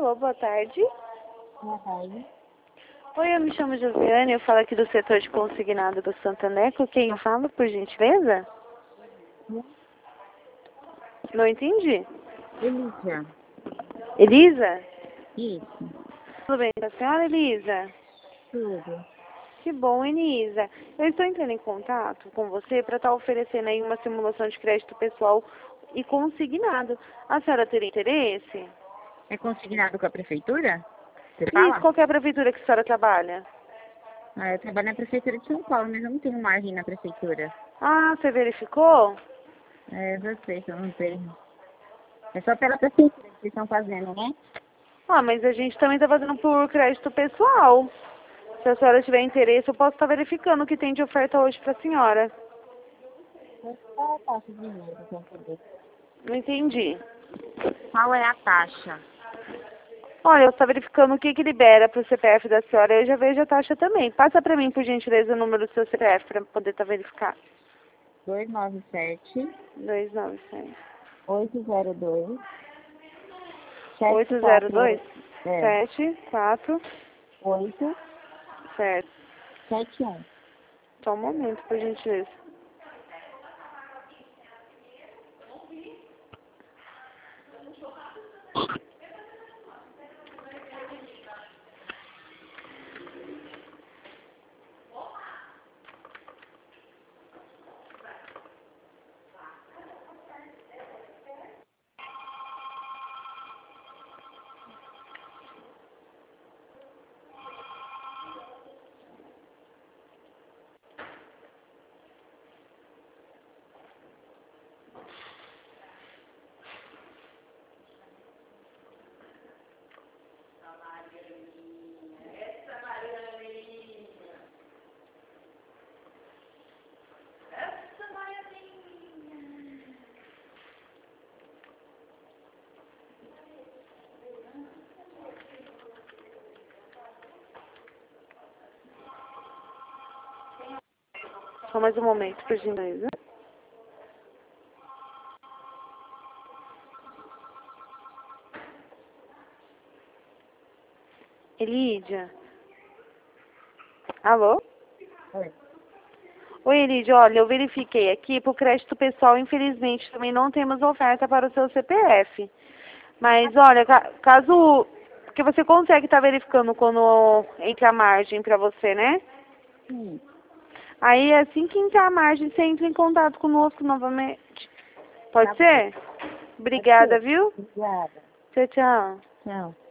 Alô, boa tarde. Boa tarde. Oi, eu me chamo Josiane, eu falo aqui do setor de consignado do Santander. Com quem eu falo, por gentileza? Não entendi. Elícia. Elisa? Isso. Tudo bem com a senhora, Elisa? Tudo. Que bom, Elisa. Eu estou entrando em contato com você para estar oferecendo aí uma simulação de crédito pessoal e consignado. A senhora teria interesse? É consignado com a prefeitura? Você Isso, fala? qual que é a prefeitura que a senhora trabalha? Ah, eu trabalho na prefeitura de São Paulo, mas eu não tenho margem na prefeitura. Ah, você verificou? É, eu sei que eu não tenho. É só pela prefeitura que vocês estão fazendo, né? Ah, mas a gente também está fazendo por crédito pessoal. Se a senhora tiver interesse, eu posso estar verificando o que tem de oferta hoje para a senhora. Qual é a taxa de juros, pra saber? Não entendi. Qual é a taxa? Olha, eu estou verificando o que libera para o CPF da senhora. Eu já vejo a taxa também. Passa para mim, por gentileza, o número do seu CPF para poder estar verificando. 297 297 802 802 748 74 871. certo. Só um momento, por gentileza. Só mais um momento, por gentileza. Elídia? Alô? Oi. Oi, Elídia, olha, eu verifiquei aqui, para o crédito pessoal, infelizmente, também não temos oferta para o seu CPF. Mas, olha, caso... Porque você consegue estar verificando quando entra a margem para você, né? Sim. Aí, assim que entrar a margem, você entra em contato conosco novamente. Pode Tá bom. ser? Pode Obrigada, ser. viu? Obrigada. Tchau, tchau. Tchau.